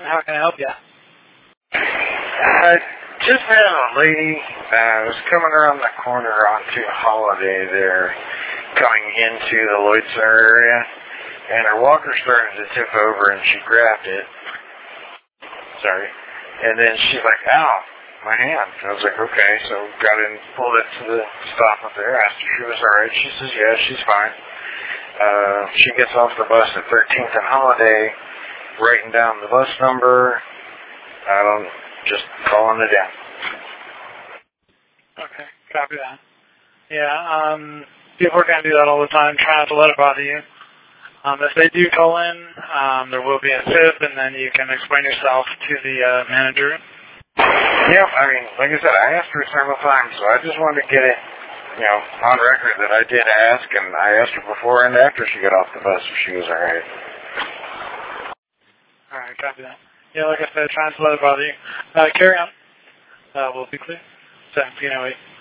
How can I help you? I just had a lady was coming around the corner onto Holiday there, coming into the Lloyd Center area, and her walker started to tip over, and she grabbed it. Sorry. And then she's like, ow, my hand. I was like, okay, so got in, pulled it to the stop up there, asked her if she was alright. She says, yeah, she's fine. She gets off the bus at 13th and Holiday, writing down the bus number, just calling it in. Okay, copy that. Yeah, people are going to do that all the time, trying not to let it bother you. If they do call in, there will be a tip, and then you can explain yourself to the manager. Yeah, I mean, like I said, I asked her several times, so I just wanted to get it, on record that I did ask, and I asked her before and after she got off the bus if she was alright. Alright, copy that. Yeah, like I said, trying to let it bother you. Carry on. We'll be clear. 1708.